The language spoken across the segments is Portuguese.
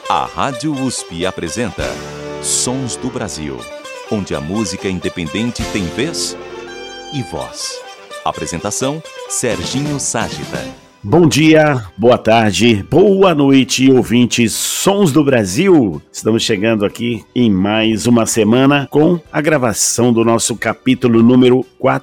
A Rádio USP apresenta Sons do Brasil, onde a música independente tem vez e voz. Apresentação, Serginho Ságita. Bom dia, boa tarde, boa noite, ouvintes Sons do Brasil. Estamos chegando aqui em mais uma semana com a gravação do nosso capítulo número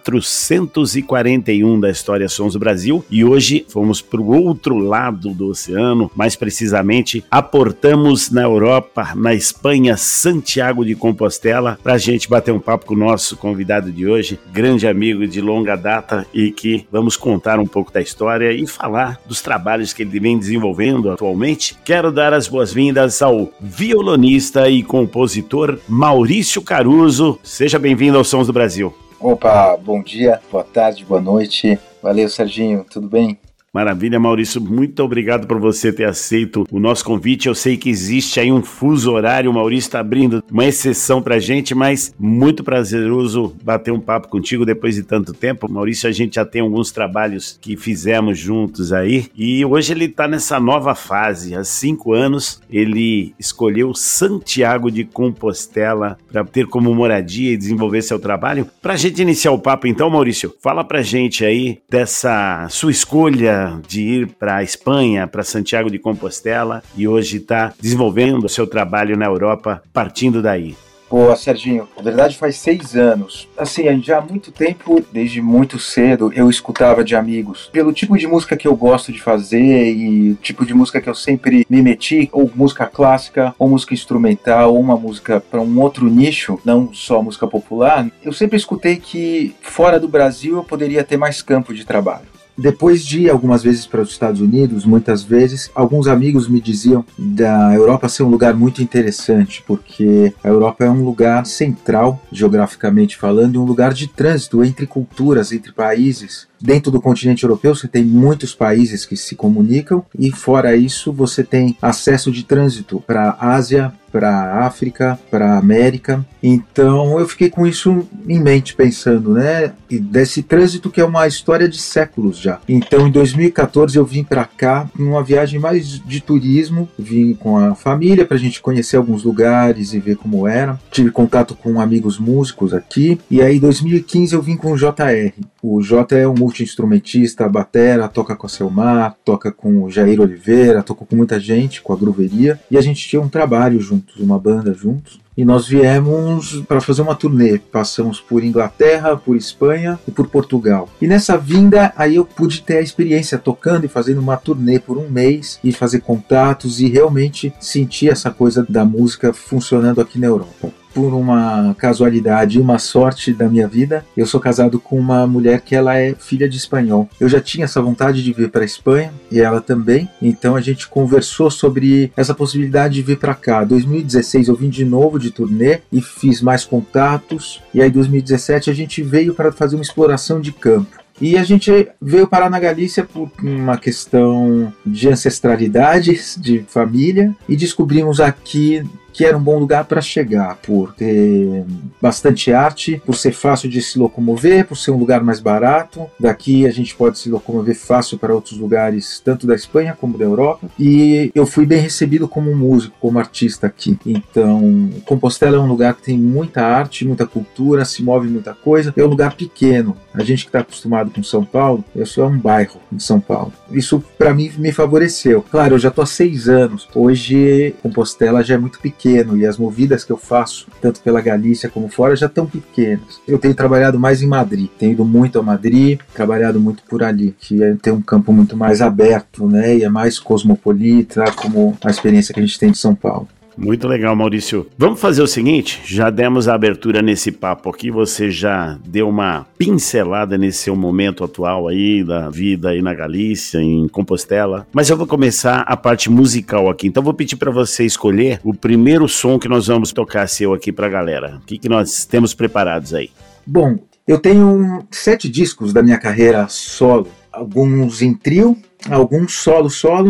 441 da história Sons do Brasil. E hoje fomos para o outro lado do oceano, mais precisamente aportamos na Europa, na Espanha, Santiago de Compostela, para a gente bater um papo com o nosso convidado de hoje, grande amigo de longa data e que vamos contar um pouco da história e falar dos trabalhos que ele vem desenvolvendo atualmente. Quero dar as boas-vindas ao violonista e compositor Maurício Caruso. Seja bem-vindo aos Sons do Brasil. Opa, bom dia, boa tarde, boa noite. Valeu, Serginho, tudo bem? Maravilha, Maurício, muito obrigado por você ter aceito o nosso convite. Eu sei que existe aí um fuso horário, o Maurício está abrindo uma exceção pra gente, mas muito prazeroso bater um papo contigo depois de tanto tempo. Maurício, a gente já tem alguns trabalhos que fizemos juntos aí e hoje ele está nessa nova fase. Há 5 anos ele escolheu Santiago de Compostela para ter como moradia e desenvolver seu trabalho. Pra gente iniciar o papo então, Maurício, fala pra gente aí dessa sua escolha de ir para a Espanha, para Santiago de Compostela e hoje está desenvolvendo o seu trabalho na Europa partindo daí. Pô, Serginho, na verdade faz 6 anos. Assim, já há muito tempo, desde muito cedo, eu escutava de amigos. Pelo tipo de música que eu gosto de fazer e o tipo de música que eu sempre me meti, ou música clássica, ou música instrumental, ou uma música para um outro nicho, não só música popular, eu sempre escutei que fora do Brasil eu poderia ter mais campo de trabalho. Depois de ir algumas vezes para os Estados Unidos, muitas vezes, alguns amigos me diziam da Europa ser um lugar muito interessante, porque a Europa é um lugar central, geograficamente falando, e um lugar de trânsito entre culturas, entre países. Dentro do continente europeu você tem muitos países que se comunicam e fora isso você tem acesso de trânsito para a Ásia, para a África, para a América. Então eu fiquei com isso em mente pensando, né? E desse trânsito que é uma história de séculos já. Então em 2014 eu vim para cá numa viagem mais de turismo, vim com a família para a gente conhecer alguns lugares e ver como era. Tive contato com amigos músicos aqui e aí em 2015 eu vim com o JR. O J é um multi-instrumentista, batera, toca com a Selmar, toca com o Jair Oliveira, toca com muita gente, com a Gruveria, e a gente tinha um trabalho juntos, uma banda juntos. E nós viemos para fazer uma turnê, passamos por Inglaterra, por Espanha e por Portugal. E nessa vinda, aí eu pude ter a experiência tocando e fazendo uma turnê por um mês e fazer contatos e realmente sentir essa coisa da música funcionando aqui na Europa. Por uma casualidade e uma sorte da minha vida, eu sou casado com uma mulher que ela é filha de espanhol. Eu já tinha essa vontade de vir para a Espanha e ela também, então a gente conversou sobre essa possibilidade de vir para cá. Em 2016 eu vim de novo de turnê e fiz mais contatos e aí em 2017 a gente veio para fazer uma exploração de campo. E a gente veio parar na Galícia por uma questão de ancestralidade, de família, e descobrimos aqui que era um bom lugar para chegar, por ter bastante arte, por ser fácil de se locomover, por ser um lugar mais barato. Daqui a gente pode se locomover fácil para outros lugares, tanto da Espanha como da Europa. E eu fui bem recebido como músico, como artista aqui. Então, Compostela é um lugar que tem muita arte, muita cultura, se move muita coisa. É um lugar pequeno. A gente que está acostumado com São Paulo, eu sou um bairro de São Paulo. Isso para mim me favoreceu. Claro, eu já estou há 6 anos. Hoje, Compostela já é muito pequeno e as movidas que eu faço, tanto pela Galícia como fora, já estão pequenas. Eu tenho trabalhado mais em Madrid, tenho ido muito a Madrid, trabalhado muito por ali, que tem um campo muito mais aberto, né, e é mais cosmopolita, como a experiência que a gente tem de São Paulo. Muito legal, Maurício. Vamos fazer o seguinte, já demos a abertura nesse papo aqui, você já deu uma pincelada nesse seu momento atual aí, da vida aí na Galícia, em Compostela, mas eu vou começar a parte musical aqui, então vou pedir para você escolher o primeiro som que nós vamos tocar seu aqui pra galera. O que nós temos preparados aí? Bom, eu tenho 7 discos da minha carreira solo, alguns em trio, alguns solo,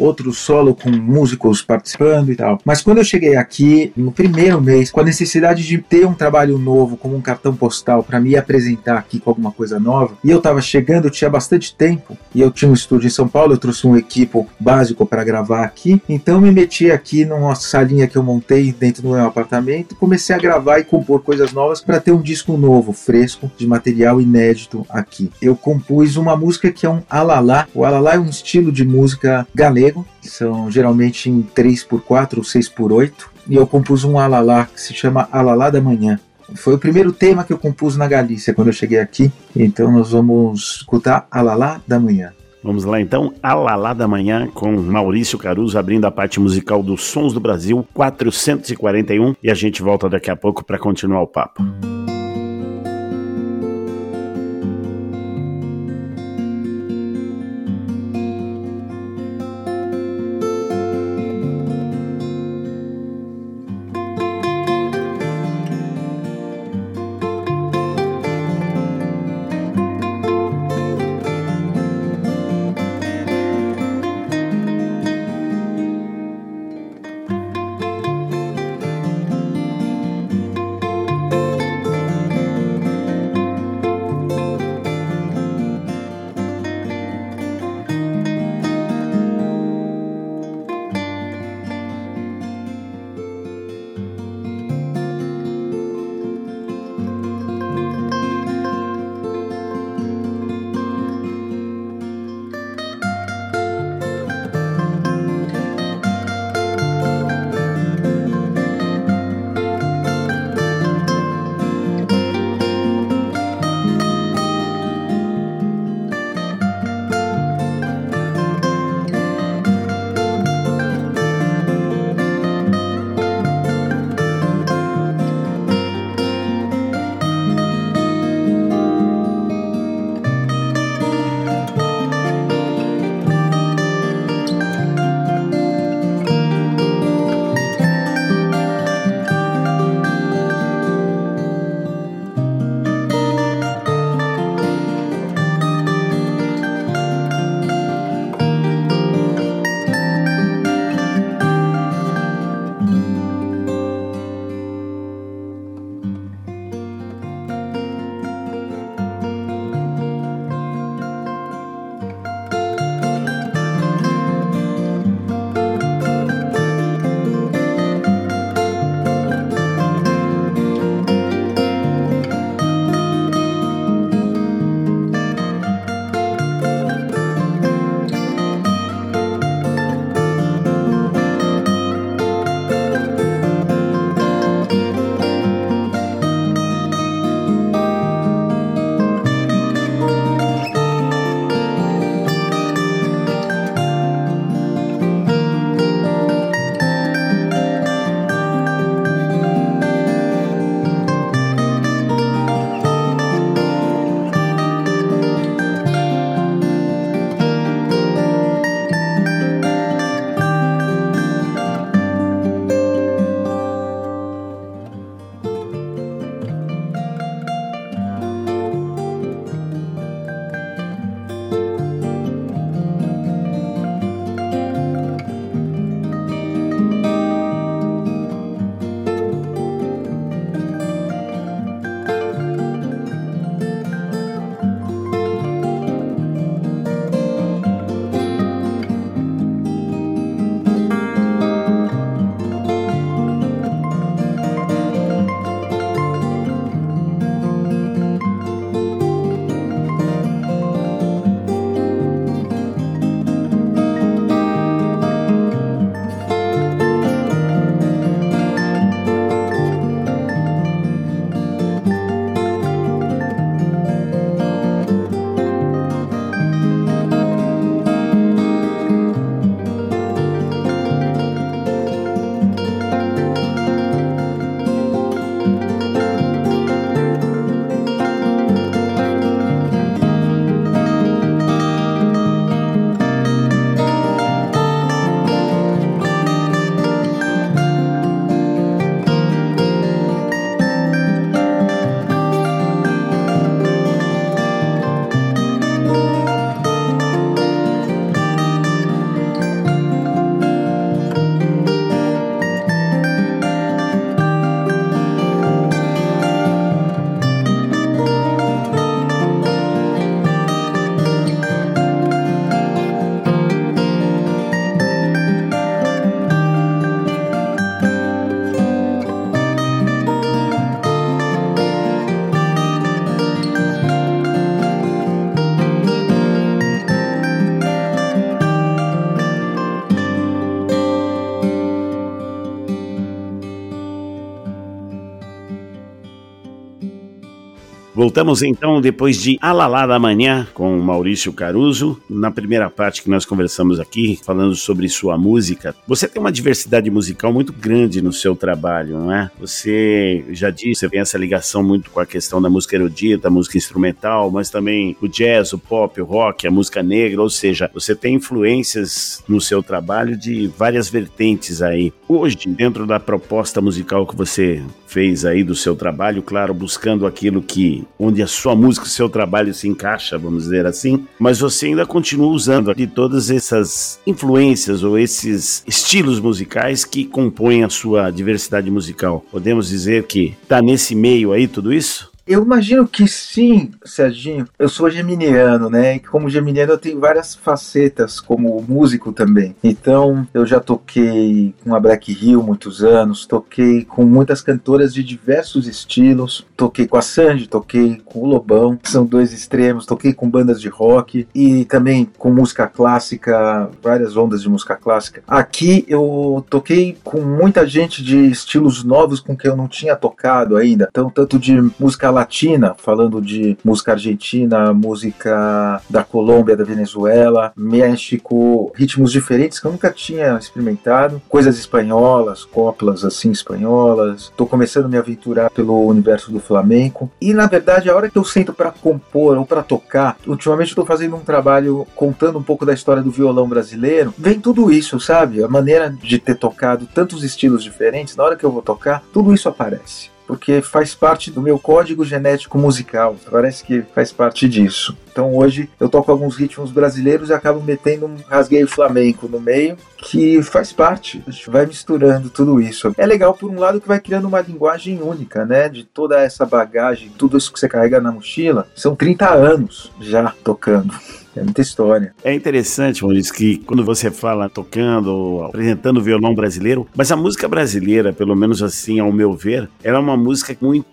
outro solo com músicos participando e tal. Mas quando eu cheguei aqui, no primeiro mês, com a necessidade de ter um trabalho novo, como um cartão postal, para me apresentar aqui com alguma coisa nova, e eu tava chegando, eu tinha bastante tempo, e eu tinha um estúdio em São Paulo, eu trouxe um equipo básico para gravar aqui, então me meti aqui numa salinha que eu montei dentro do meu apartamento, comecei a gravar e compor coisas novas para ter um disco novo, fresco, de material inédito aqui. Eu compus uma música que é um alalá. O alalá é um estilo de música galego, são geralmente em 3x4 ou 6x8, e eu compus um alalá que se chama Alalá da Manhã. Foi o primeiro tema que eu compus na Galícia quando eu cheguei aqui, então nós vamos escutar Alalá da Manhã. Vamos lá então, Alalá da Manhã, com Maurício Caruso abrindo a parte musical dos Sons do Brasil 441, e a gente volta daqui a pouco para continuar o papo. Voltamos então depois de Alalá da Manhã com Maurício Caruso. Na primeira parte que nós conversamos aqui, falando sobre sua música, você tem uma diversidade musical muito grande no seu trabalho, não é? Você já disse, você tem essa ligação muito com a questão da música erudita, a música instrumental, mas também o jazz, o pop, o rock, a música negra, ou seja, você tem influências no seu trabalho de várias vertentes aí. Hoje, dentro da proposta musical que você fez aí do seu trabalho, claro, buscando aquilo que, onde a sua música, o seu trabalho se encaixa, vamos dizer assim, mas você ainda continua usando de todas essas influências ou esses estilos musicais que compõem a sua diversidade musical. Podemos dizer que está nesse meio aí tudo isso? Eu imagino que sim, Serginho. Eu sou geminiano, né? E como geminiano eu tenho várias facetas como músico também. Então eu já toquei com a Black Hill muitos anos, toquei com muitas cantoras de diversos estilos, toquei com a Sandy, toquei com o Lobão, são dois extremos, toquei com bandas de rock e também com música clássica, várias ondas de música clássica. Aqui eu toquei com muita gente de estilos novos com que eu não tinha tocado ainda. Então tanto de música latina, falando de música argentina, música da Colômbia, da Venezuela, México, ritmos diferentes que eu nunca tinha experimentado, coisas espanholas, coplas assim espanholas. Tô começando a me aventurar pelo universo do flamenco e na verdade a hora que eu sento para compor ou para tocar, ultimamente eu tô fazendo um trabalho contando um pouco da história do violão brasileiro, vem tudo isso, sabe? A maneira de ter tocado tantos estilos diferentes, na hora que eu vou tocar, tudo isso aparece. Porque faz parte do meu código genético musical, parece que faz parte disso. Então hoje eu toco alguns ritmos brasileiros e acabo metendo um rasgueio flamenco no meio, que faz parte, a gente vai misturando tudo isso. É legal por um lado que vai criando uma linguagem única, né, de toda essa bagagem, tudo isso que você carrega na mochila, são 30 anos já tocando. É muita história. É interessante, Maurício, que quando você fala tocando, apresentando o violão brasileiro, mas a música brasileira, pelo menos assim, ao meu ver, ela é uma música muito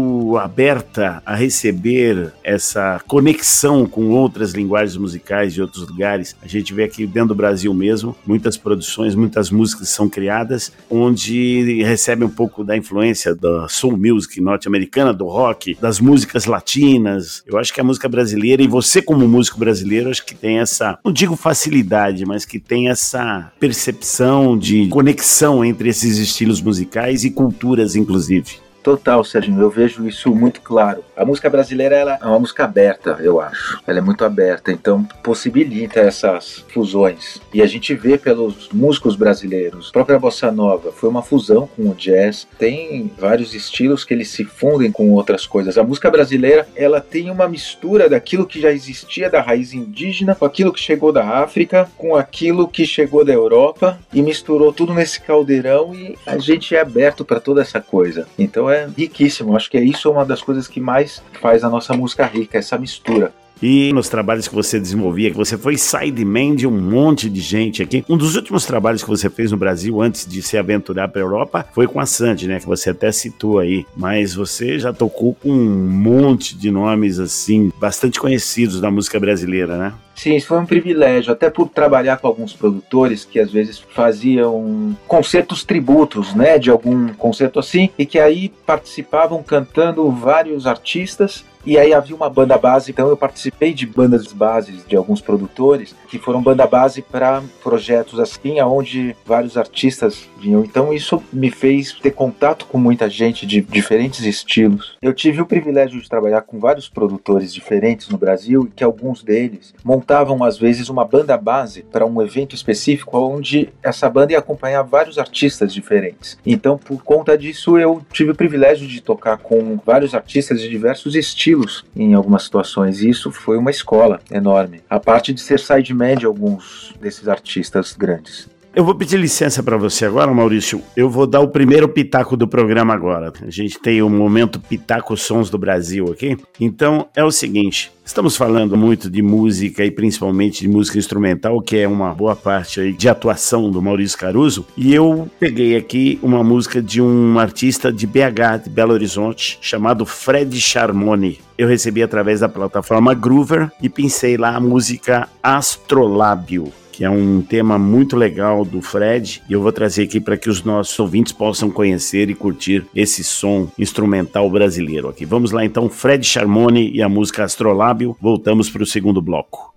aberta a receber essa conexão com outras linguagens musicais de outros lugares. A gente vê aqui dentro do Brasil mesmo, muitas produções, muitas músicas são criadas onde recebem um pouco da influência da soul music norte-americana, do rock, das músicas latinas. Eu acho que a música brasileira, e você como músico brasileiro, acho que tem essa, não digo facilidade, mas que tem essa percepção de conexão entre esses estilos musicais e culturas, inclusive. Total, Serginho, eu vejo isso muito claro. A música brasileira ela é uma música aberta, eu acho. Ela é muito aberta, então possibilita essas fusões. E a gente vê pelos músicos brasileiros. A própria Bossa Nova foi uma fusão com o jazz. Tem vários estilos que eles se fundem com outras coisas. A música brasileira, ela tem uma mistura daquilo que já existia da raiz indígena, com aquilo que chegou da África, com aquilo que chegou da Europa, e misturou tudo nesse caldeirão e a gente é aberto para toda essa coisa. Então é riquíssimo, acho que isso é uma das coisas que mais faz a nossa música rica, essa mistura. E nos trabalhos que você desenvolvia, que você foi sideman de um monte de gente aqui. Um dos últimos trabalhos que você fez no Brasil antes de se aventurar para a Europa foi com a Sandy, né? Que você até citou aí. Mas você já tocou com um monte de nomes, assim, bastante conhecidos da música brasileira, né? Sim, isso foi um privilégio, até por trabalhar com alguns produtores que às vezes faziam concertos tributos, né, de algum concerto assim, e que aí participavam cantando vários artistas, e aí havia uma banda base, então eu participei de bandas bases de alguns produtores, que foram banda base para projetos assim, onde vários artistas vinham. Então isso me fez ter contato com muita gente de diferentes estilos. Eu tive o privilégio de trabalhar com vários produtores diferentes no Brasil, e que alguns deles montavam às vezes uma banda base para um evento específico onde essa banda ia acompanhar vários artistas diferentes. Então por conta disso eu tive o privilégio de tocar com vários artistas de diversos estilos em algumas situações, e isso foi uma escola enorme, a parte de ser sideman de alguns desses artistas grandes. Eu vou pedir licença para você agora, Maurício. Eu vou dar o primeiro pitaco do programa agora. A gente tem o momento Pitaco Sons do Brasil aqui. Então é o seguinte, estamos falando muito de música e principalmente de música instrumental, que é uma boa parte aí de atuação do Maurício Caruso. E eu peguei aqui uma música de um artista de BH, de Belo Horizonte, chamado Fred Charmoni. Eu recebi através da plataforma Groover e pensei lá a música Astrolábio, que é um tema muito legal do Fred, e eu vou trazer aqui para que os nossos ouvintes possam conhecer e curtir esse som instrumental brasileiro aqui. Vamos lá então, Fred Charmone e a música Astrolábio. Voltamos para o segundo bloco.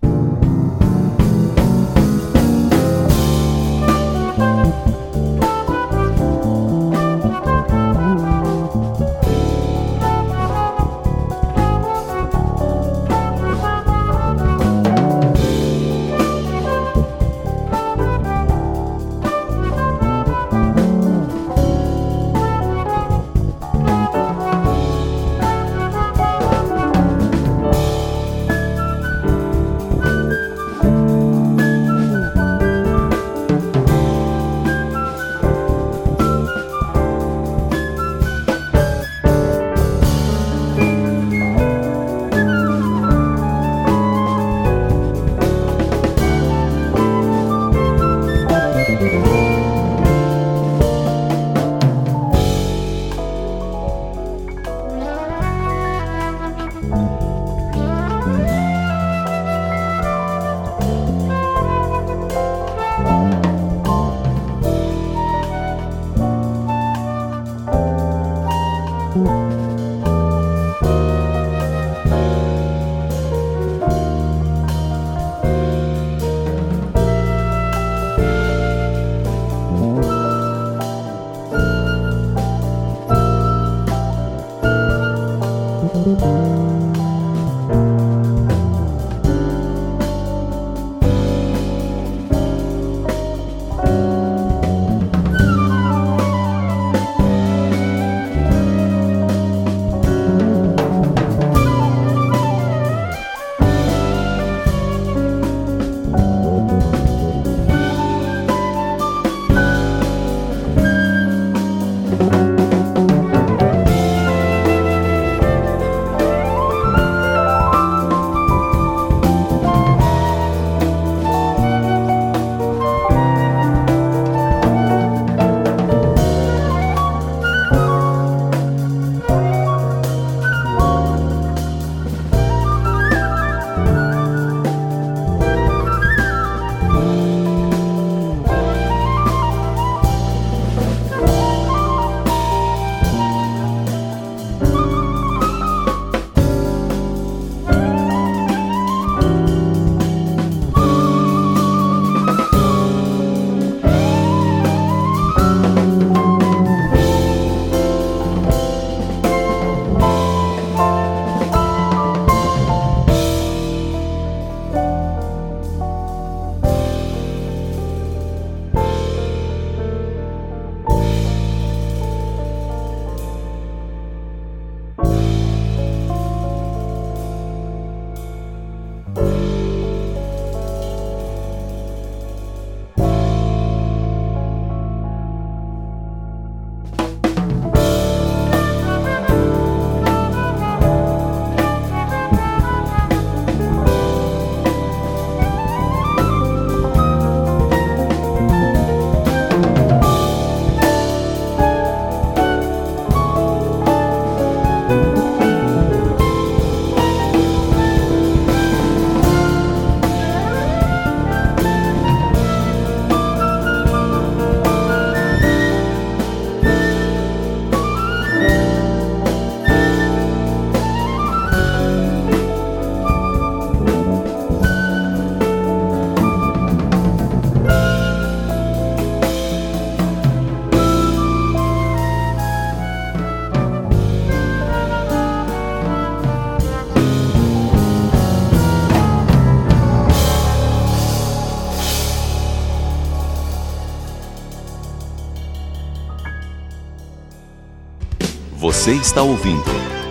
Você está ouvindo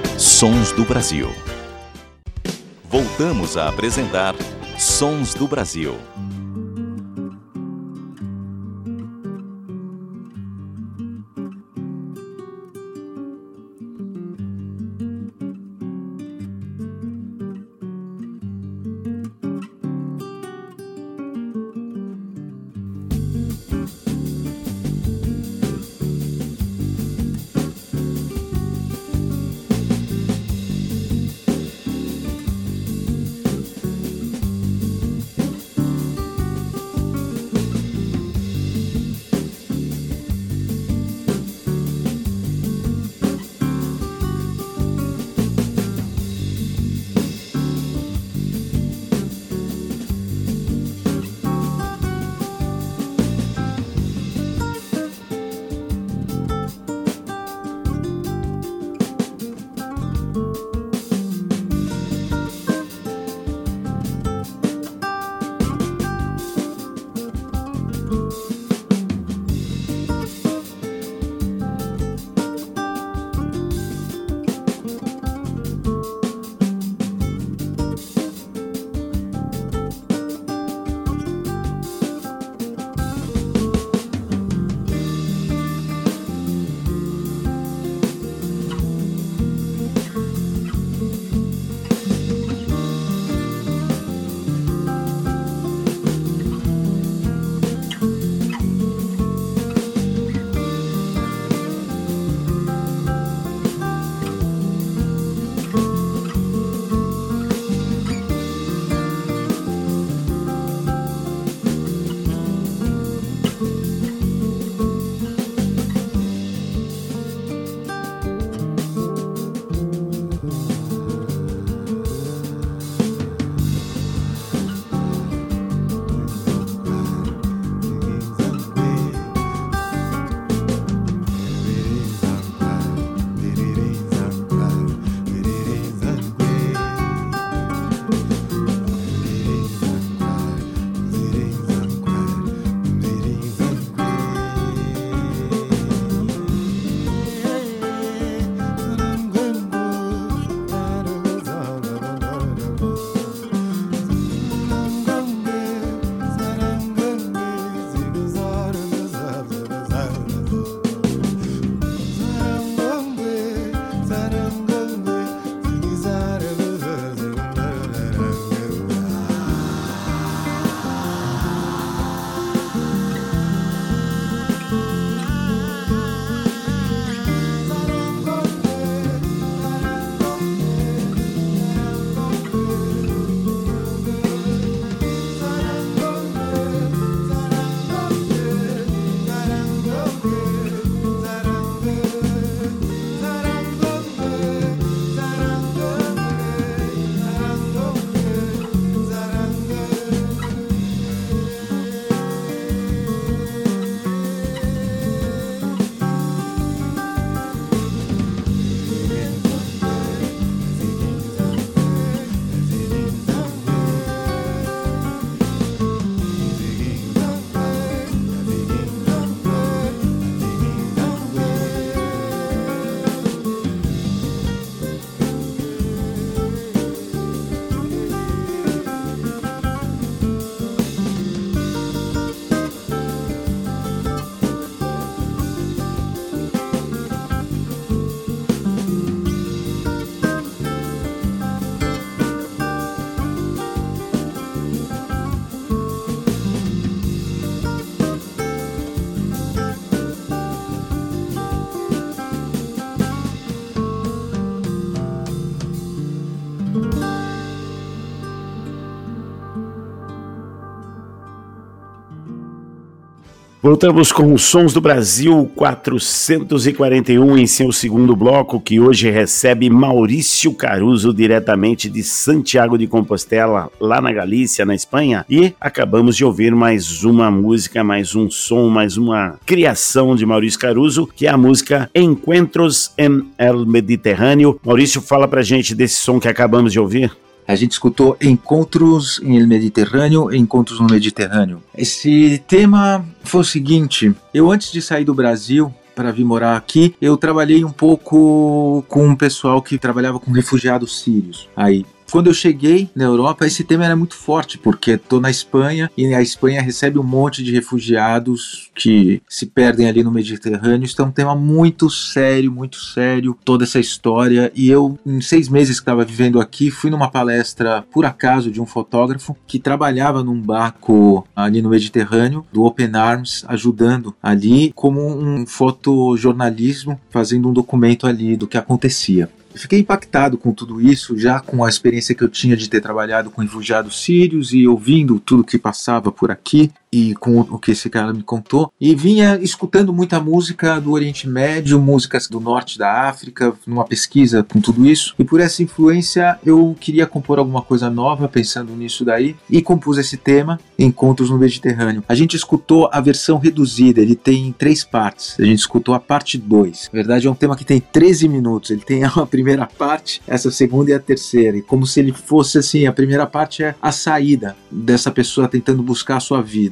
Sons do Brasil. Voltamos a apresentar Sons do Brasil. Voltamos com os Sons do Brasil 441 em seu segundo bloco, que hoje recebe Maurício Caruso diretamente de Santiago de Compostela, lá na Galícia, na Espanha. E acabamos de ouvir mais uma música, mais um som, mais uma criação de Maurício Caruso, que é a música Encuentros en el Mediterráneo. Maurício, fala pra gente desse som que acabamos de ouvir. A gente escutou Encontros no Mediterrâneo, Encontros no Mediterrâneo. Esse tema foi o seguinte: eu, antes de sair do Brasil para vir morar aqui, eu trabalhei um pouco com um pessoal que trabalhava com refugiados sírios. Aí, quando eu cheguei na Europa, esse tema era muito forte, porque estou na Espanha e a Espanha recebe um monte de refugiados que se perdem ali no Mediterrâneo. Isso é um tema muito sério, toda essa história. E eu, em 6 meses que estava vivendo aqui, fui numa palestra, por acaso, de um fotógrafo que trabalhava num barco ali no Mediterrâneo, do Open Arms, ajudando ali como um fotojornalismo, fazendo um documento ali do que acontecia. Eu fiquei impactado com tudo isso, já com a experiência que eu tinha de ter trabalhado com refugiados sírios e ouvindo tudo que passava por aqui e com o que esse cara me contou. E vinha escutando muita música do Oriente Médio, músicas do norte da África, numa pesquisa com tudo isso. E por essa influência eu queria compor alguma coisa nova, pensando nisso daí, e compus esse tema, Encontros no Mediterrâneo. A gente escutou a versão reduzida, ele tem 3 partes. A gente escutou a parte 2. Na verdade é um tema que tem 13 minutos, ele tem a primeira parte, essa segunda e a terceira. E como se ele fosse assim, a primeira parte é a saída dessa pessoa tentando buscar a sua vida.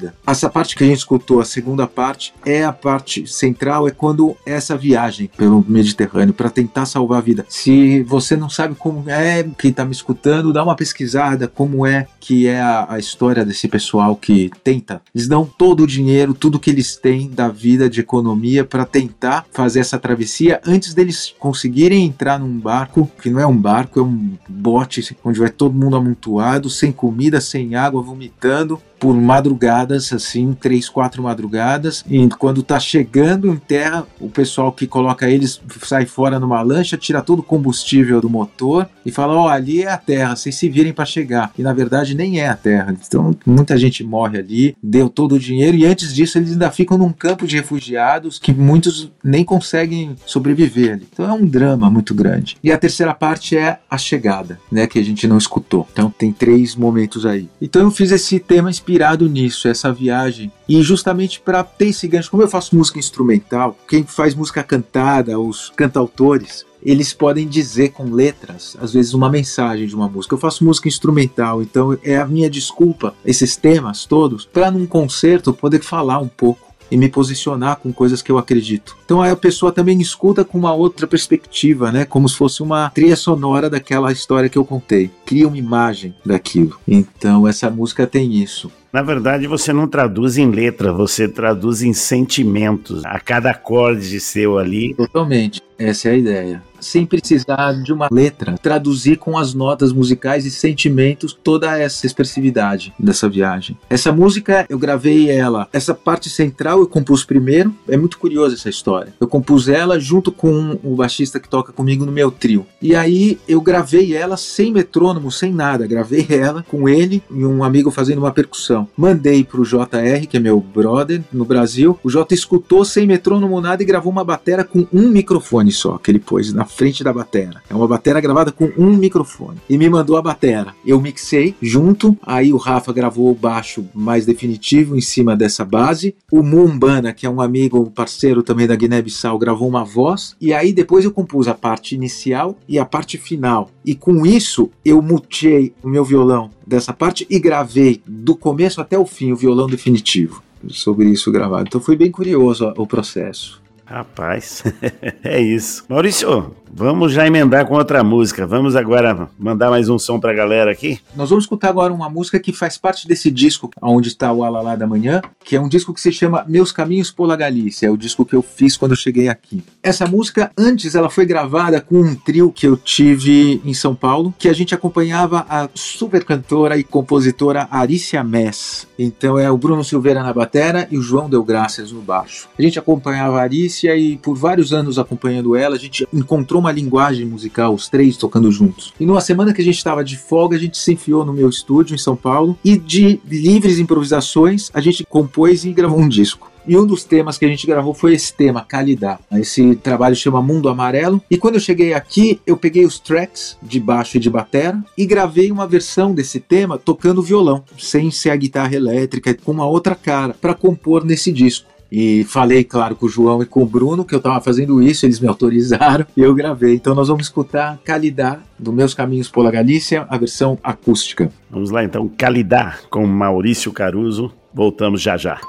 vida. Essa parte que a gente escutou, a segunda parte, é a parte central, é quando é essa viagem pelo Mediterrâneo para tentar salvar a vida. Se você não sabe como é, quem está me escutando, dá uma pesquisada como é que é a história desse pessoal que tenta. Eles dão todo o dinheiro, tudo que eles têm da vida, de economia, para tentar fazer essa travessia antes deles conseguirem entrar num barco, que não é um barco, é um bote onde vai todo mundo amontoado, sem comida, sem água, vomitando, por madrugadas, assim, 3, 4 madrugadas, e quando tá chegando em terra, o pessoal que coloca eles sai fora numa lancha, tira todo o combustível do motor e fala, ó, ali é a terra, vocês se virem para chegar. E na verdade nem é a terra. Então muita gente morre ali, deu todo o dinheiro, e antes disso eles ainda ficam num campo de refugiados que muitos nem conseguem sobreviver ali. Então é um drama muito grande. E a terceira parte é a chegada, né, que a gente não escutou. Então tem 3 momentos aí. Então eu fiz esse tema inspirado nisso, essa viagem, e justamente para ter esse gancho, como eu faço música instrumental, quem faz música cantada, os cantautores, eles podem dizer com letras, às vezes, uma mensagem de uma música. Eu faço música instrumental, então é a minha desculpa, esses temas todos, para num concerto poder falar um pouco e me posicionar com coisas que eu acredito. Então aí a pessoa também escuta com uma outra perspectiva, né? Como se fosse uma trilha sonora daquela história que eu contei. Cria uma imagem daquilo. Então essa música tem isso. Na verdade, você não traduz em letra, você traduz em sentimentos. A cada acorde seu ali. Totalmente. Essa é a ideia. Sem precisar de uma letra, traduzir com as notas musicais e sentimentos toda essa expressividade dessa viagem. Essa música, eu gravei ela, essa parte central eu compus primeiro, é muito curiosa essa história. Eu compus ela junto com o baixista que toca comigo no meu trio. E aí eu gravei ela sem metrônomo, sem nada, gravei ela com ele e um amigo fazendo uma percussão. Mandei pro JR, que é meu brother, no Brasil. O J escutou sem metrônomo nada e gravou uma batera com um microfone só, que ele pôs na frente da batera. É uma batera gravada com um microfone. E me mandou a batera. Eu mixei junto, aí o Rafa gravou o baixo mais definitivo em cima dessa base. O Mumbana, que é um amigo, um parceiro também da Guiné-Bissau, gravou uma voz. E aí depois eu compus a parte inicial e a parte final. E com isso eu mutei o meu violão dessa parte e gravei do começo até o fim o violão definitivo. Sobre isso gravado. Então foi bem curioso o processo. Rapaz, é isso. Maurício, vamos já emendar com outra música. Vamos agora mandar mais um som pra galera aqui? Nós vamos escutar agora uma música que faz parte desse disco, onde está o Alalá da Manhã, que é um disco que se chama Meus Caminhos pela Galícia. É o disco que eu fiz quando eu cheguei aqui. Essa música, antes, ela foi gravada com um trio que eu tive em São Paulo, que a gente acompanhava a super cantora e compositora Arícia Mess. Então é o Bruno Silveira na batera e o João Delgracias no baixo. A gente acompanhava a Arícia e por vários anos acompanhando ela, a gente encontrou uma linguagem musical, os 3 tocando juntos. E numa semana que a gente estava de folga, a gente se enfiou no meu estúdio em São Paulo e de livres improvisações a gente compôs e gravou um disco. E um dos temas que a gente gravou foi esse tema, Calidá. Esse trabalho chama Mundo Amarelo. E quando eu cheguei aqui, eu peguei os tracks de baixo e de batera e gravei uma versão desse tema tocando violão, sem ser a guitarra elétrica, com uma outra cara, para compor nesse disco. E falei, claro, com o João e com o Bruno que eu estava fazendo isso, eles me autorizaram e eu gravei. Então nós vamos escutar Calidá, do Meus Caminhos pela Galícia, a versão acústica. Vamos lá então, Calidá, com Maurício Caruso. Voltamos já já.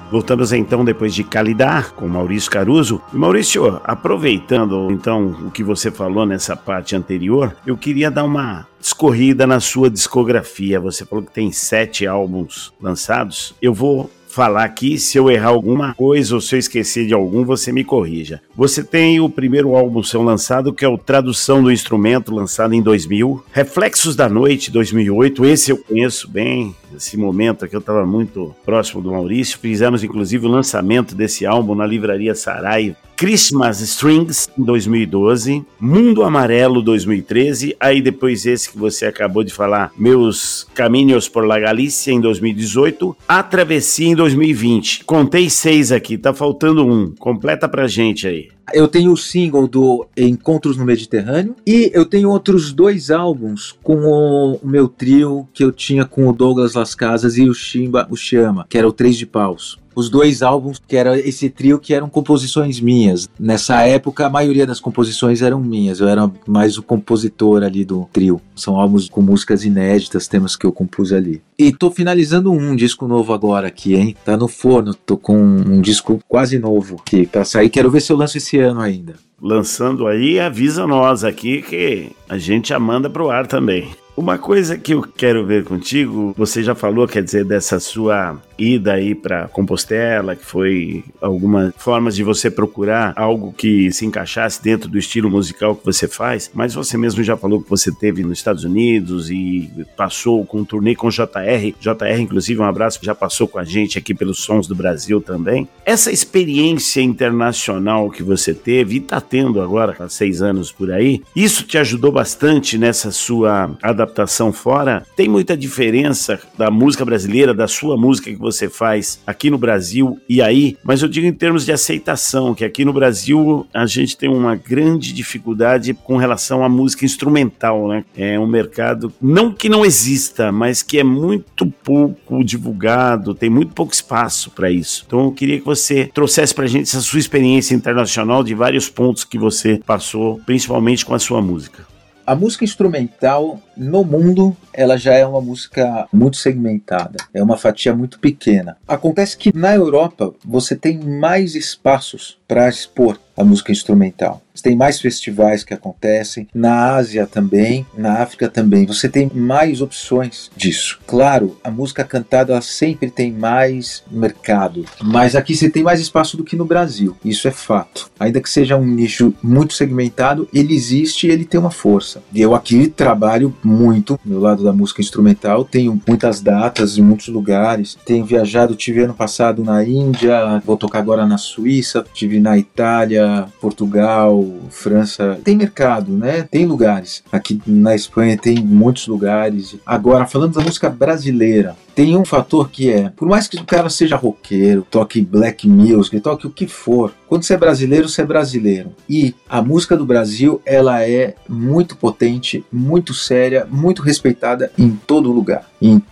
Voltamos então depois de Calidar com Maurício Caruso. E Maurício, aproveitando então o que você falou nessa parte anterior, eu queria dar uma discorrida na sua discografia. Você falou que tem 7 álbuns lançados. Eu vou falar aqui, se eu errar alguma coisa ou se eu esquecer de algum, você me corrija. Você tem o primeiro álbum seu lançado, que é o Tradução do Instrumento, lançado em 2000. Reflexos da Noite, 2008. Esse eu conheço bem. Esse momento aqui eu estava muito próximo do Maurício. Fizemos inclusive o lançamento desse álbum na Livraria Saraiva. Christmas Strings, em 2012, Mundo Amarelo, 2013, aí depois esse que você acabou de falar, Meus Caminhos por la Galícia, em 2018, A Travessia, em 2020. Contei 6 aqui, tá faltando um. Completa pra gente aí. Eu tenho o single do Encontros no Mediterrâneo e eu tenho outros 2 álbuns com o meu trio que eu tinha com o Douglas Las Casas e o Chama, que era o Três de Paus. Os 2 álbuns, que era esse trio, que eram composições minhas. Nessa época, a maioria das composições eram minhas. Eu era mais o compositor ali do trio. São álbuns com músicas inéditas, temas que eu compus ali. E tô finalizando um disco novo agora aqui, hein? Tá no forno, tô com um disco quase novo aqui pra sair. Quero ver se eu lanço esse ano ainda. Lançando aí, avisa nós aqui que a gente já manda pro ar também. Uma coisa que eu quero ver contigo, você já falou, quer dizer, dessa sua ida aí para Compostela, que foi algumas formas de você procurar algo que se encaixasse dentro do estilo musical que você faz, mas você mesmo já falou que você esteve nos Estados Unidos e passou com um turnê com JR, inclusive um abraço, já passou com a gente aqui pelos Sons do Brasil também. Essa experiência internacional que você teve e está tendo agora há 6 anos por aí, isso te ajudou bastante nessa sua adaptação fora? Tem muita diferença da música brasileira, da sua música que você faz aqui no Brasil e aí, mas eu digo em termos de aceitação, que aqui no Brasil a gente tem uma grande dificuldade com relação à música instrumental, né? É um mercado, não que não exista, mas que é muito pouco divulgado, tem muito pouco espaço para isso. Então eu queria que você trouxesse pra gente essa sua experiência internacional de vários pontos que você passou, principalmente com a sua música. A música instrumental no mundo, ela já é uma música muito segmentada, é uma fatia muito pequena. Acontece que na Europa você tem mais espaços para expor a música instrumental. Você tem mais festivais que acontecem, na Ásia também, na África também. Você tem mais opções disso. Claro, a música cantada ela sempre tem mais mercado, mas aqui você tem mais espaço do que no Brasil. Isso é fato. Ainda que seja um nicho muito segmentado, ele existe e ele tem uma força. E eu aqui trabalho muito no lado da música instrumental, tenho muitas datas em muitos lugares. Tenho viajado, tive ano passado na Índia, vou tocar agora na Suíça, tive na Itália, Portugal, França. Tem mercado, né? Tem lugares. Aqui na Espanha tem muitos lugares. Agora, falando da música brasileira, tem um fator que é, por mais que o cara seja roqueiro, toque black music, toque o que for, quando você é brasileiro, você é brasileiro. E a música do Brasil, ela é muito potente, muito séria, muito respeitada em todo lugar.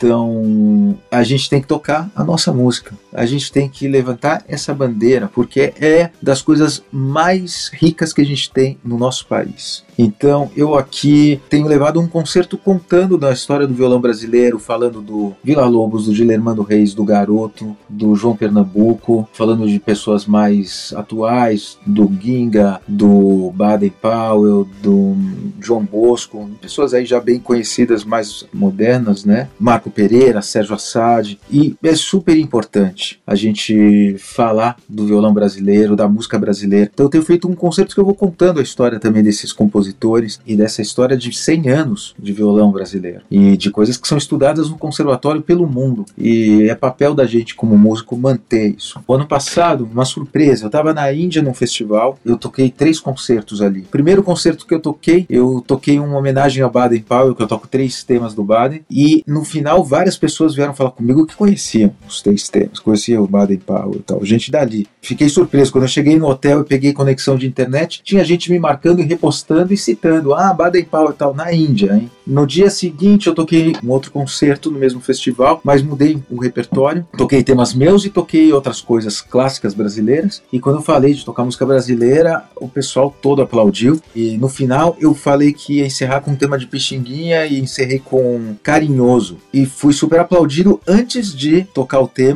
Então, a gente tem que tocar a nossa música. A gente tem que levantar essa bandeira, porque é das coisas mais ricas que a gente tem no nosso país. Então, eu aqui tenho levado um concerto contando da história do violão brasileiro, falando do Villa-Lobos, do Dilermando Reis, do Garoto, do João Pernambuco, falando de pessoas mais atuais, do Ginga, do Baden Powell, do João Bosco, pessoas aí já bem conhecidas, mais modernas, né? Marco Pereira, Sérgio Assad, e é super importante a gente falar do violão brasileiro, da música brasileira. Então eu tenho feito um concerto que eu vou contando a história também desses compositores e dessa história de 100 anos de violão brasileiro e de coisas que são estudadas no conservatório pelo mundo, e é papel da gente como músico manter isso. O ano passado, uma surpresa, eu estava na Índia num festival, eu toquei 3 concertos ali. Primeiro concerto que eu toquei uma homenagem a Baden Powell, que eu toco 3 temas do Baden, e no final várias pessoas vieram falar comigo que conheciam os 3 temas, conheciam o Baden Powell e tal, gente dali. Fiquei surpreso, quando eu cheguei no hotel e peguei conexão de internet, tinha gente me marcando e repostando e citando, Baden Powell e tal, na Índia, hein? No dia seguinte eu toquei um outro concerto no mesmo festival, mas mudei o repertório, toquei temas meus e toquei outras coisas clássicas brasileiras, e quando eu falei de tocar música brasileira, o pessoal todo aplaudiu, e no final eu falei que ia encerrar com um tema de Pixinguinha e encerrei com Carinhoso, e fui super aplaudido antes de tocar o tema, e depois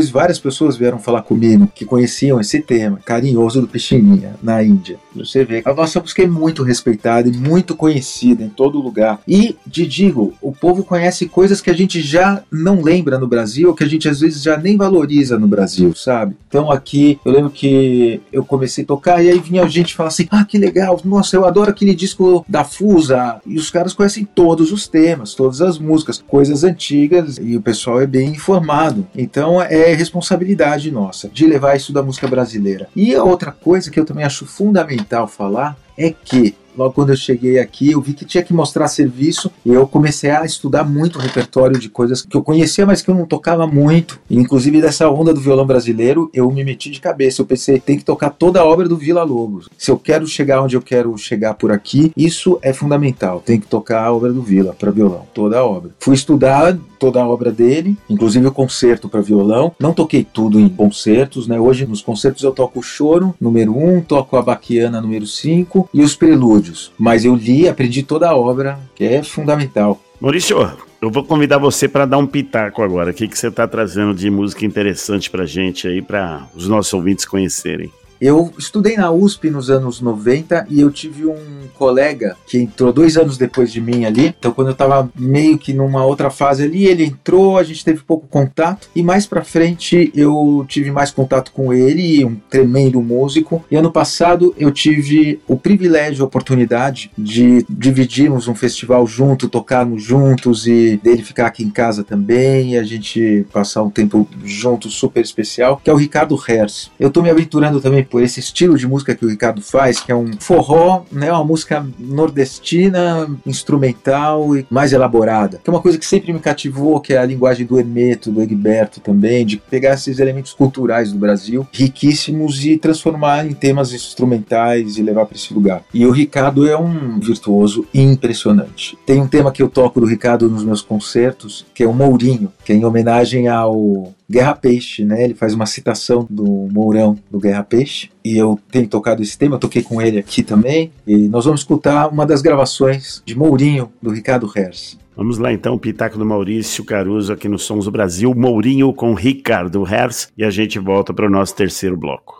depois várias pessoas vieram falar comigo que conheciam esse tema, Carinhoso do Pixinguinha, na Índia. Você vê, a nossa música é muito respeitada e muito conhecida em todo lugar. E, te digo, o povo conhece coisas que a gente já não lembra no Brasil, que a gente às vezes já nem valoriza no Brasil, sabe? Então aqui, eu lembro que eu comecei a tocar e aí vinha gente falar assim, que legal, nossa, eu adoro aquele disco da Fusa. E os caras conhecem todos os temas, todas as músicas, coisas antigas, e o pessoal é bem informado. Então é responsabilidade nossa de levar isso da música brasileira. E a outra coisa que eu também acho fundamental falar é que logo quando eu cheguei aqui, eu vi que tinha que mostrar serviço e eu comecei a estudar muito o repertório de coisas que eu conhecia, mas que eu não tocava muito. E, inclusive, dessa onda do violão brasileiro, eu me meti de cabeça. Eu pensei, tem que tocar toda a obra do Villa-Lobos. Se eu quero chegar onde eu quero chegar por aqui, isso é fundamental. Tem que tocar a obra do Villa para violão, toda a obra. Fui estudar toda a obra dele, inclusive o concerto para violão. Não toquei tudo em concertos, né? Hoje, nos concertos, eu toco o Choro, número 1, toco a Baquiana, número 5, e os Prelúdios. Mas eu li, aprendi toda a obra, que é fundamental. Maurício, eu vou convidar você para dar um pitaco agora. O que você está trazendo de música interessante para a gente aí, para os nossos ouvintes conhecerem? Eu estudei na USP nos anos 90 e eu tive um colega que entrou 2 anos depois de mim ali. Então, quando eu estava meio que numa outra fase ali, ele entrou, a gente teve pouco contato. E mais pra frente eu tive mais contato com ele, um tremendo músico. E ano passado eu tive o privilégio, a oportunidade de dividirmos um festival junto, tocarmos juntos e dele ficar aqui em casa também. E a gente passar um tempo junto super especial, que é o Ricardo Herz. Eu tô me aventurando também por esse estilo de música que o Ricardo faz, que é um forró, né, uma música nordestina, instrumental e mais elaborada, que é uma coisa que sempre me cativou, que é a linguagem do Hermeto, do Egberto também, de pegar esses elementos culturais do Brasil, riquíssimos, e transformar em temas instrumentais e levar para esse lugar. E o Ricardo é um virtuoso impressionante. Tem um tema que eu toco do Ricardo nos meus concertos, que é o Mourinho, que é em homenagem ao Guerra Peixe, né? Ele faz uma citação do Mourão do Guerra Peixe, e eu tenho tocado esse tema, eu toquei com ele aqui também, e nós vamos escutar uma das gravações de Mourinho, do Ricardo Herz. Vamos lá então, o pitaco do Maurício Caruso aqui no Sons do Brasil, Mourinho com Ricardo Herz, e a gente volta para o nosso terceiro bloco.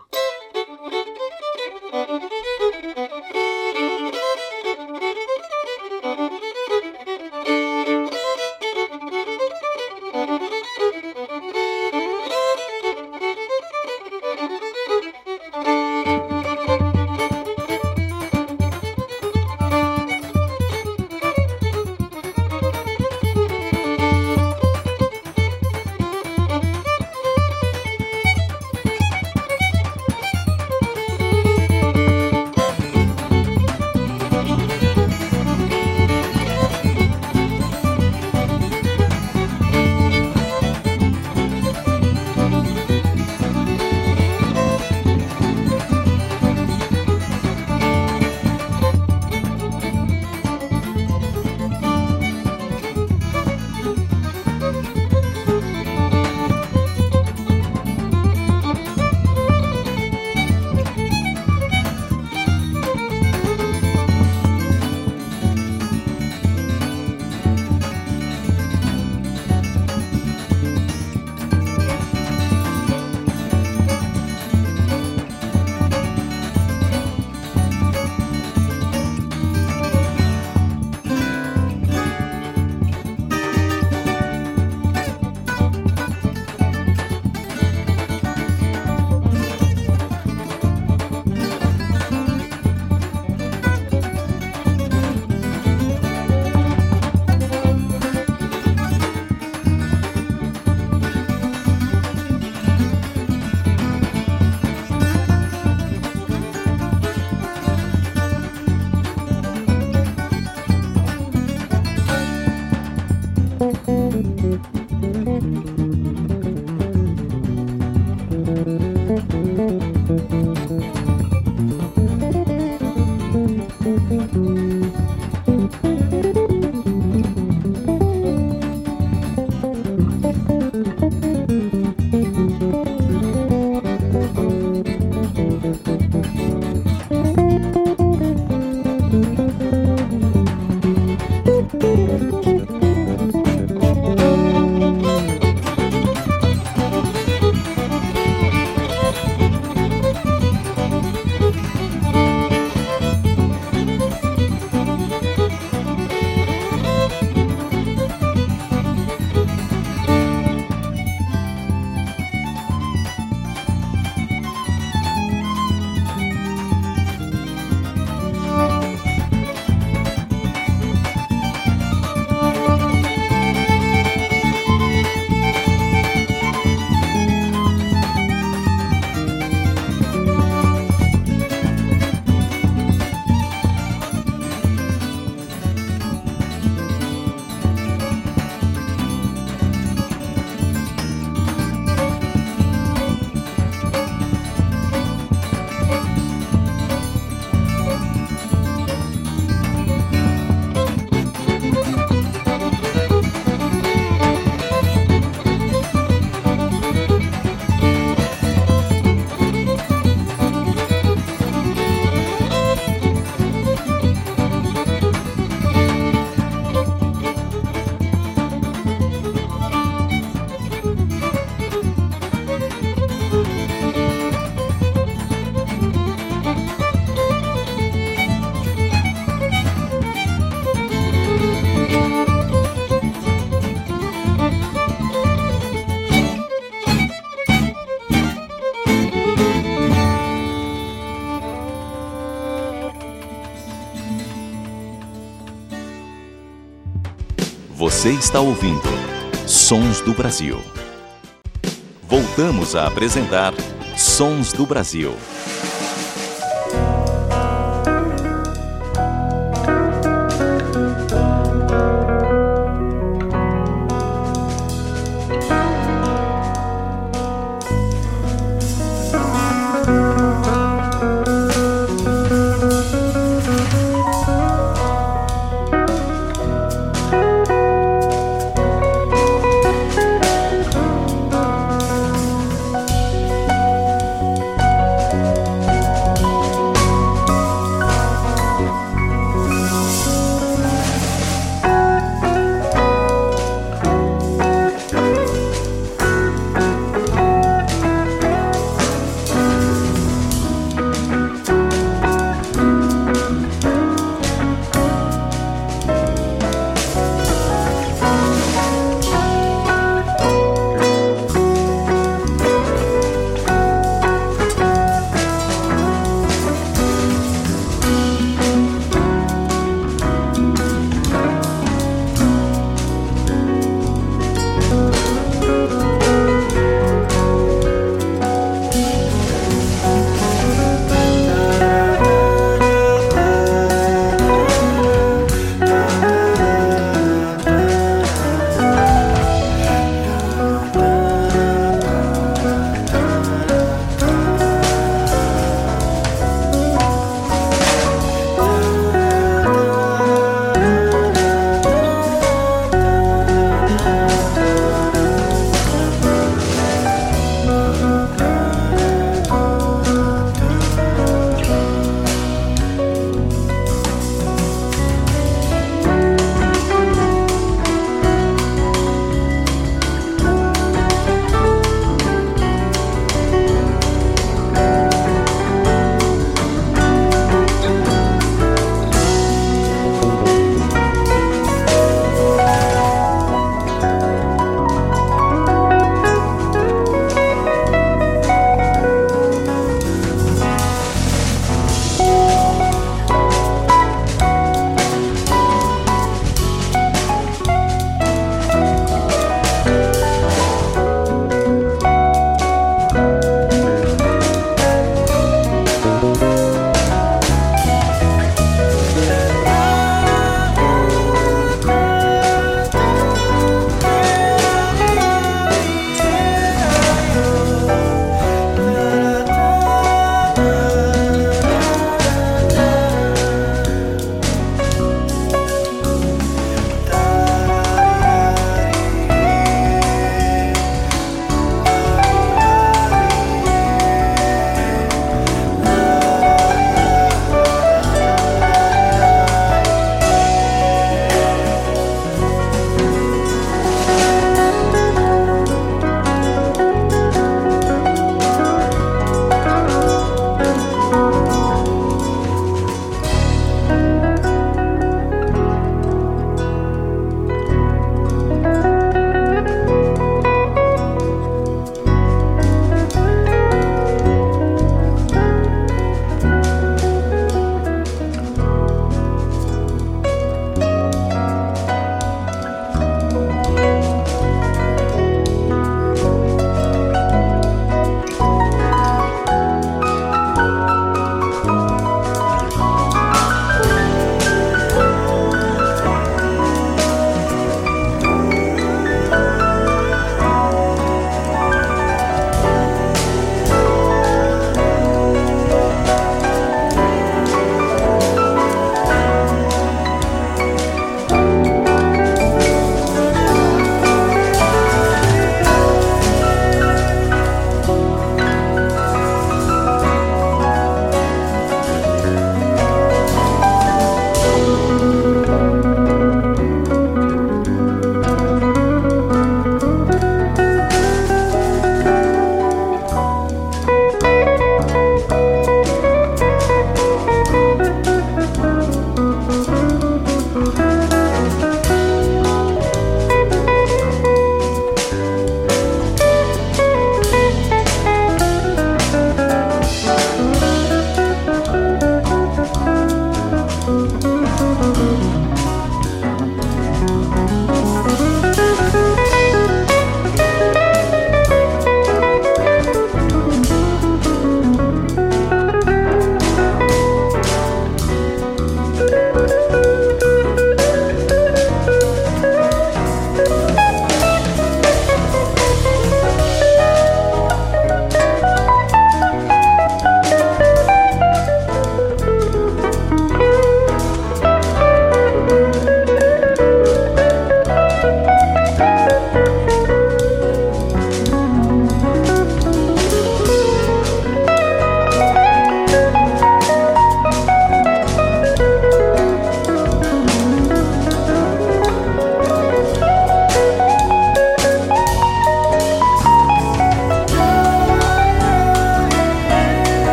Você está ouvindo Sons do Brasil. Voltamos a apresentar Sons do Brasil.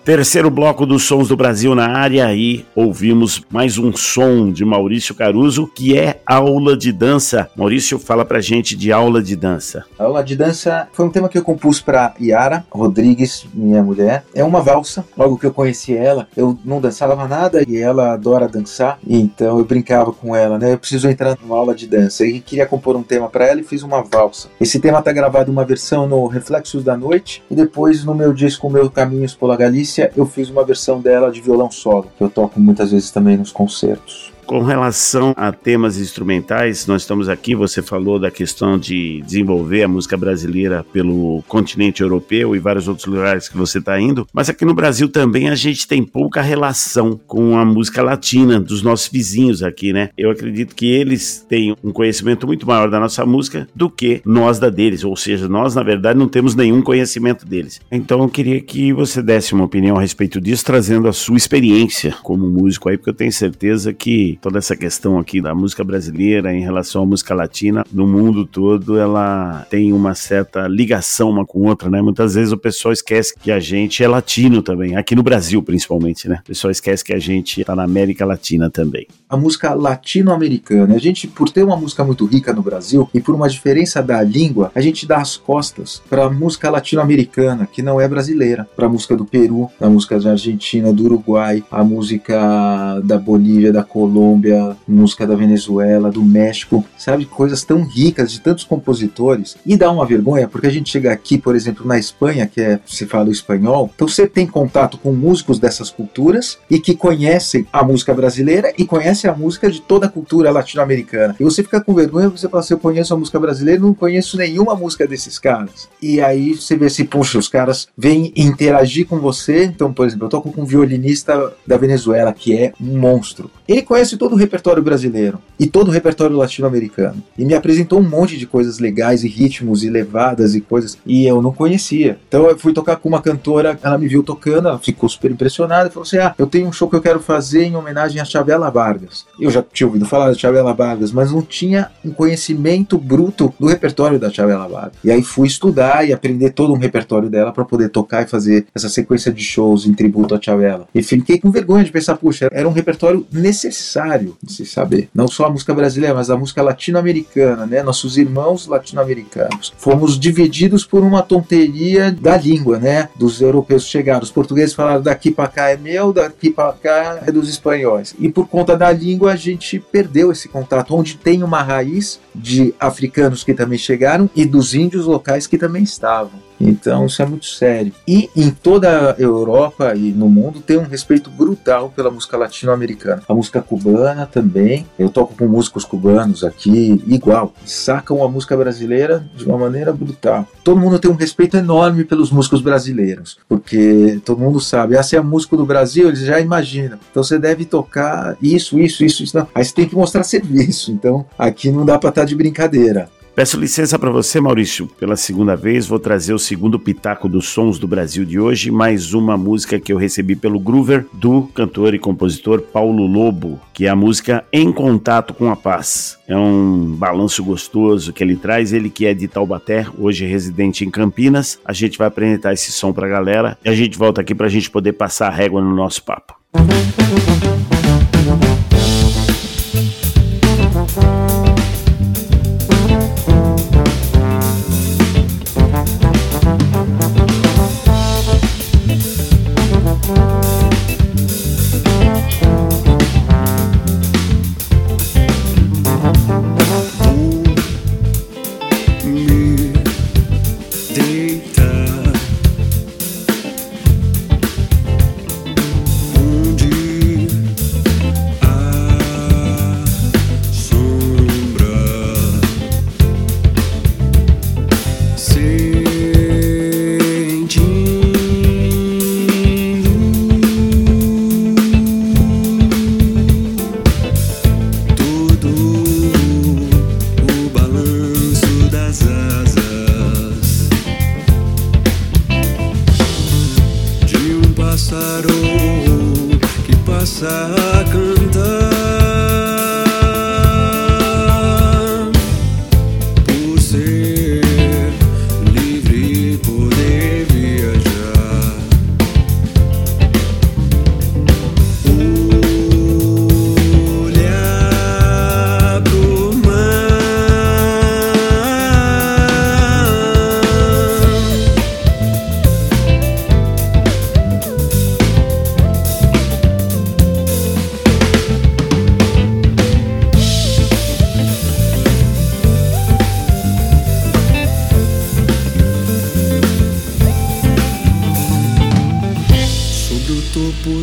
Terceiro bloco dos Sons do Brasil na área e ouvimos mais um som de Maurício Caruso, que é Aula de Dança. Maurício, fala pra gente de Aula de Dança. A Aula de Dança foi um tema que eu compus pra Yara Rodrigues, minha mulher. É uma valsa. Logo que eu conheci ela, eu não dançava nada e ela adora dançar, então eu brincava com ela, né? Eu preciso entrar numa aula de dança e queria compor um tema pra ela e fiz uma valsa. Esse tema tá gravado uma versão no Reflexos da Noite e depois no meu disco Meu Caminhos pela Galícia eu fiz uma versão dela de violão solo, que eu toco muitas vezes também nos concertos. Com relação a temas instrumentais, nós estamos aqui, você falou da questão de desenvolver a música brasileira pelo continente europeu e vários outros lugares que você está indo, mas aqui no Brasil também a gente tem pouca relação com a música latina dos nossos vizinhos aqui, né? Eu acredito que eles têm um conhecimento muito maior da nossa música do que nós da deles, ou seja, nós na verdade não temos nenhum conhecimento deles. Então eu queria que você desse uma opinião a respeito disso, trazendo a sua experiência como músico aí, porque eu tenho certeza que toda essa questão aqui da música brasileira em relação à música latina, no mundo todo, ela tem uma certa ligação uma com outra, né? Muitas vezes o pessoal esquece que a gente é latino também, aqui no Brasil principalmente, né? O pessoal esquece que a gente tá na América Latina também. A música latino-americana, a gente, por ter uma música muito rica no Brasil e por uma diferença da língua, a gente dá as costas para a música latino-americana, que não é brasileira, para a música do Peru, a música da Argentina, do Uruguai, a música da Bolívia, da Colômbia, música da Venezuela, do México, sabe? Coisas tão ricas de tantos compositores. E dá uma vergonha, porque a gente chega aqui, por exemplo, na Espanha, que se fala o espanhol, então você tem contato com músicos dessas culturas e que conhecem a música brasileira e conhecem a música de toda a cultura latino-americana. E você fica com vergonha, você fala assim, eu conheço a música brasileira e não conheço nenhuma música desses caras. E aí você vê assim, poxa, os caras vêm interagir com você. Então, por exemplo, eu toco com um violinista da Venezuela, que é um monstro. Ele conhece todo o repertório brasileiro e todo o repertório latino-americano e me apresentou um monte de coisas legais e ritmos e levadas e coisas e eu não conhecia. Então eu fui tocar com uma cantora, ela me viu tocando, ela ficou super impressionada e falou assim, eu tenho um show que eu quero fazer em homenagem a Chavela Vargas. Eu já tinha ouvido falar de Chavela Vargas, mas não tinha um conhecimento bruto do repertório da Chavela Vargas. E aí fui estudar e aprender todo um repertório dela para poder tocar e fazer essa sequência de shows em tributo a Chavela. E fiquei com vergonha de pensar, puxa, era um repertório necessário de se saber. Não só a música brasileira, mas a música latino-americana, né? Nossos irmãos latino-americanos. Fomos divididos por uma tonteria da língua, né? Dos europeus chegaram. Os portugueses falaram, daqui pra cá é meu, daqui pra cá é dos espanhóis. E por conta da língua, a gente perdeu esse contato, onde tem uma raiz de africanos que também chegaram e dos índios locais que também estavam. Então isso é muito sério. E em toda a Europa e no mundo tem um respeito brutal pela música latino-americana. A música cubana também. Eu toco com músicos cubanos aqui, igual. Sacam a música brasileira de uma maneira brutal. Todo mundo tem um respeito enorme pelos músicos brasileiros, porque todo mundo sabe, essa é a música do Brasil, eles já imaginam. Então você deve tocar isso. Não. Aí você tem que mostrar serviço. Então aqui não dá pra estar de brincadeira. Peço licença para você, Maurício. Pela segunda vez, vou trazer o segundo pitaco dos Sons do Brasil de hoje, mais uma música que eu recebi pelo Groover, do cantor e compositor Paulo Lobo, que é a música Em Contato com a Paz. É um balanço gostoso que ele traz, ele que é de Taubaté, hoje residente em Campinas. A gente vai apresentar esse som pra galera e a gente volta aqui pra gente poder passar a régua no nosso papo.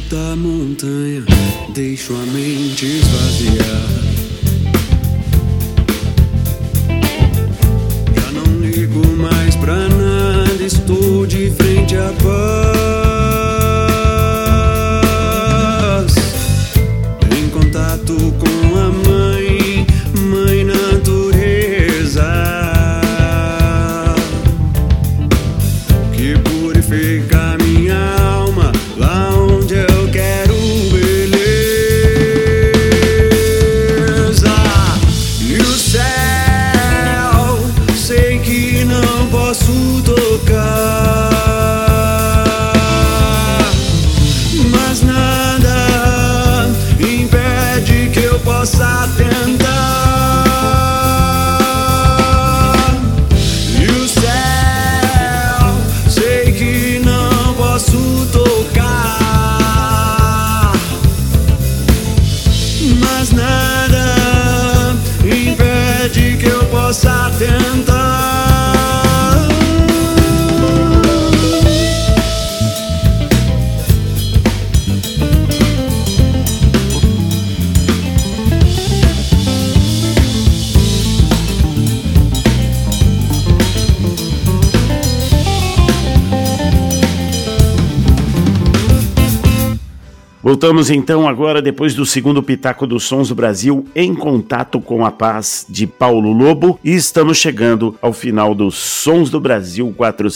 da montanha, deixo a mente esvaziar. Já não ligo mais pra nada, estou de frente à paz. Em contato com a mãe natureza, que purifica minha alma lá onde eu quero beleza. E o céu, sei que não posso tocar, mas nada impede que eu possa tentar. E o céu, sei que não posso tocar, mas nada impede que eu possa tentar. Voltamos então agora, depois do segundo Pitaco dos Sons do Brasil, Em Contato com a Paz, de Paulo Lobo, e estamos chegando ao final dos Sons do Brasil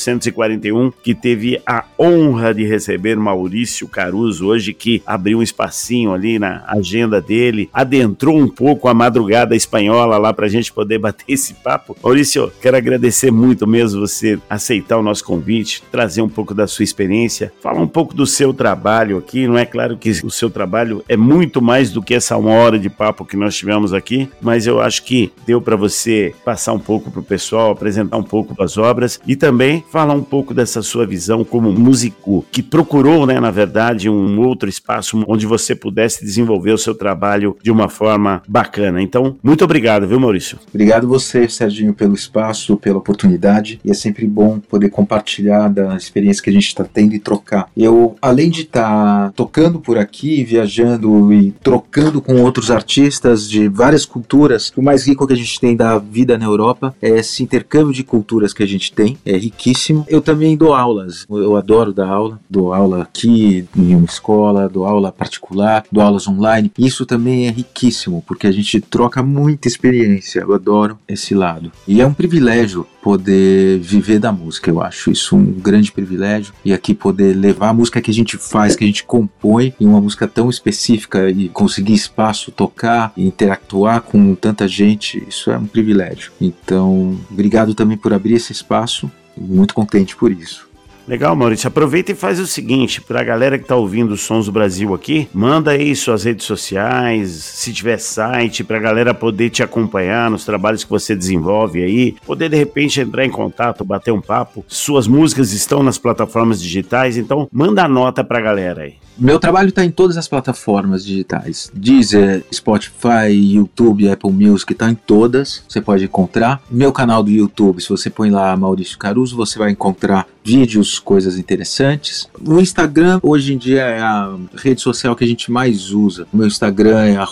441, que teve a honra de receber Maurício Caruso hoje, que abriu um espacinho ali na agenda dele, adentrou um pouco a madrugada espanhola lá pra gente poder bater esse papo. Maurício, quero agradecer muito mesmo você aceitar o nosso convite, trazer um pouco da sua experiência, falar um pouco do seu trabalho aqui. Não é claro que o seu trabalho é muito mais do que essa 1 hora de papo que nós tivemos aqui, mas eu acho que deu para você passar um pouco pro pessoal, apresentar um pouco das obras e também falar um pouco dessa sua visão como músico que procurou, né, na verdade, um outro espaço onde você pudesse desenvolver o seu trabalho de uma forma bacana. Então, muito obrigado, viu, Maurício? Obrigado você, Serginho, pelo espaço, pela oportunidade, e é sempre bom poder compartilhar da experiência que a gente está tendo e trocar. Eu, além de estar tocando por aqui, viajando e trocando com outros artistas de várias culturas, o mais rico que a gente tem da vida na Europa é esse intercâmbio de culturas que a gente tem, é riquíssimo. Eu também dou aulas, eu adoro dar aula, dou aula aqui em uma escola, dou aula particular, dou aulas online. Isso também é riquíssimo, porque a gente troca muita experiência, eu adoro esse lado. E é um privilégio poder viver da música, eu acho isso um grande privilégio, e aqui poder levar a música que a gente faz, que a gente compõe, em uma música tão específica e conseguir espaço, tocar e interactuar com tanta gente, isso é um privilégio. Então, obrigado também por abrir esse espaço, muito contente por isso. Legal, Maurício. Aproveita e faz o seguinte, pra galera que tá ouvindo os Sons do Brasil aqui, manda aí suas redes sociais, se tiver site, pra galera poder te acompanhar nos trabalhos que você desenvolve aí, poder de repente entrar em contato, bater um papo. Suas músicas estão nas plataformas digitais, então manda a nota pra galera aí. Meu trabalho está em todas as plataformas digitais, Deezer, Spotify, YouTube, Apple Music, está em todas, você pode encontrar. Meu canal do YouTube, se você põe lá Maurício Caruso, você vai encontrar vídeos, coisas interessantes. O Instagram, hoje em dia, é a rede social que a gente mais usa. O meu Instagram é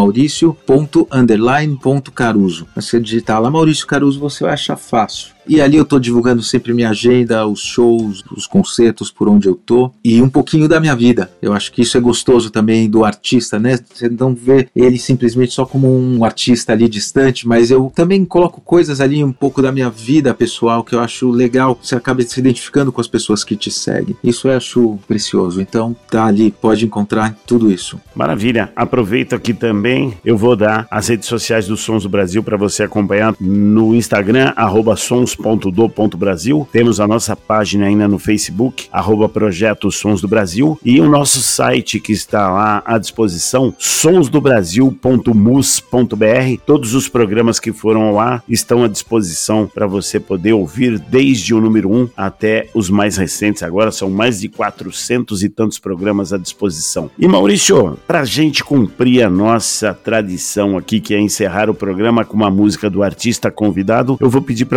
@mauricio._caruso. Você digitar lá Maurício Caruso, você vai achar fácil. E ali eu tô divulgando sempre minha agenda, os shows, os concertos, por onde eu tô, e um pouquinho da minha vida. Eu acho que isso é gostoso também do artista, né? Você não vê ele simplesmente só como um artista ali distante, mas eu também coloco coisas ali, um pouco da minha vida pessoal, que eu acho legal. Você acaba se identificando com as pessoas que te seguem. Isso eu acho precioso. Então tá ali, pode encontrar tudo isso. Maravilha. Aproveito aqui também, eu vou dar as redes sociais do Sons do Brasil para você acompanhar no Instagram, @sons.do.brasil. Temos a nossa página ainda no Facebook, @Projeto Sons do Brasil, e o nosso site que está lá à disposição, sonsdobrasil.mus.br. Todos os programas que foram ao ar estão à disposição para você poder ouvir, desde o número 1 até os mais recentes. Agora são mais de 400 e tantos programas à disposição. E Maurício, para a gente cumprir a nossa tradição aqui, que é encerrar o programa com uma música do artista convidado, eu vou pedir para você indicar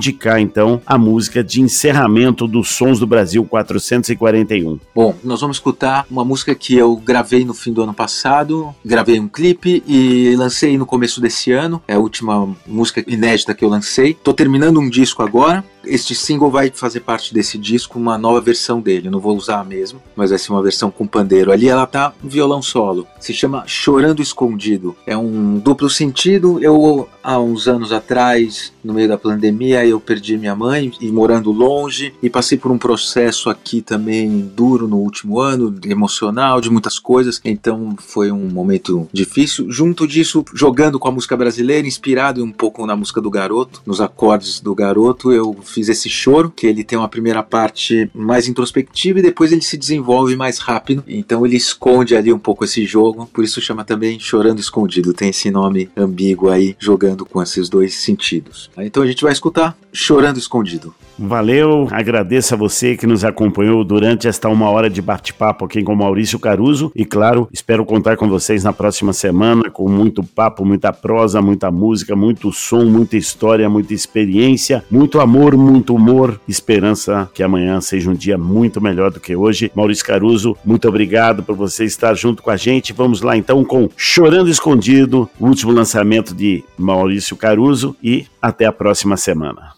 indicar então a música de encerramento dos Sons do Brasil 441. Bom, nós vamos escutar uma música que eu gravei no fim do ano passado, gravei um clipe e lancei no começo desse ano, é a última música inédita que eu lancei. Tô terminando um disco agora. Este single vai fazer parte desse disco, uma nova versão dele. Eu não vou usar a mesma, mas vai ser uma versão com pandeiro. Ali ela tá no violão solo. Se chama Chorando Escondido. É um duplo sentido. Eu, há uns anos atrás, no meio da pandemia, eu perdi minha mãe e morando longe. E passei por um processo aqui também duro no último ano, emocional, de muitas coisas. Então foi um momento difícil. Junto disso, jogando com a música brasileira, inspirado um pouco na música do Garoto, nos acordes do Garoto, eu fiz esse choro, que ele tem uma primeira parte mais introspectiva e depois ele se desenvolve mais rápido, então ele esconde ali um pouco esse jogo, por isso chama também Chorando Escondido, tem esse nome ambíguo aí, jogando com esses dois sentidos. Então a gente vai escutar Chorando Escondido. Valeu, agradeço a você que nos acompanhou durante esta 1 hora de bate-papo aqui com Maurício Caruso e claro, espero contar com vocês na próxima semana com muito papo, muita prosa, muita música, muito som, muita história, muita experiência, muito amor, muito humor, esperança que amanhã seja um dia muito melhor do que hoje. Maurício Caruso, muito obrigado por você estar junto com a gente. Vamos lá então com Chorando Escondido, o último lançamento de Maurício Caruso e até a próxima semana.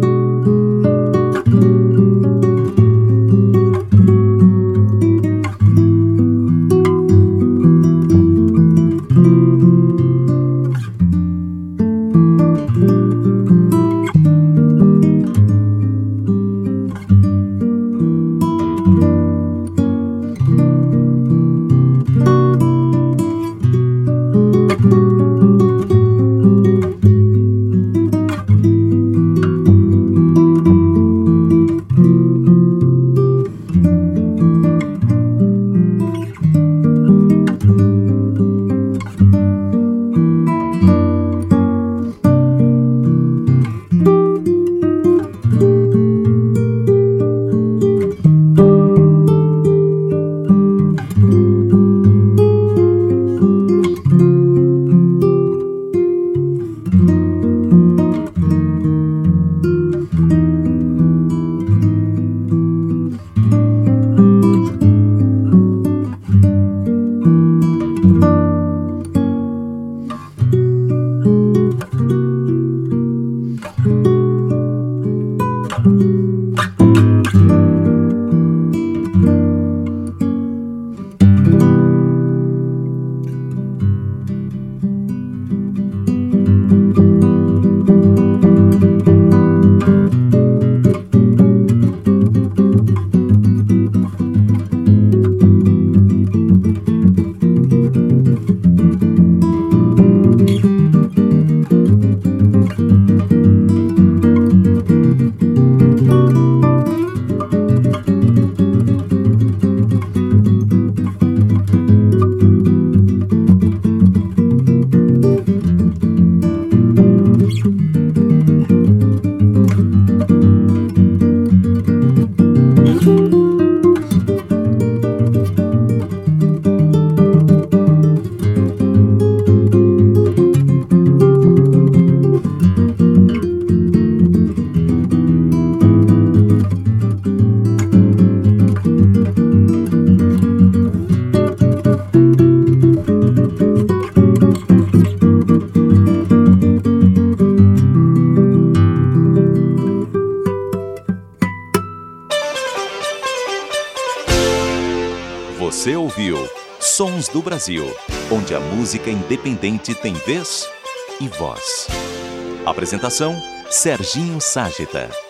Você ouviu Sons do Brasil, onde a música independente tem vez e voz. Apresentação: Serginho Ságeta.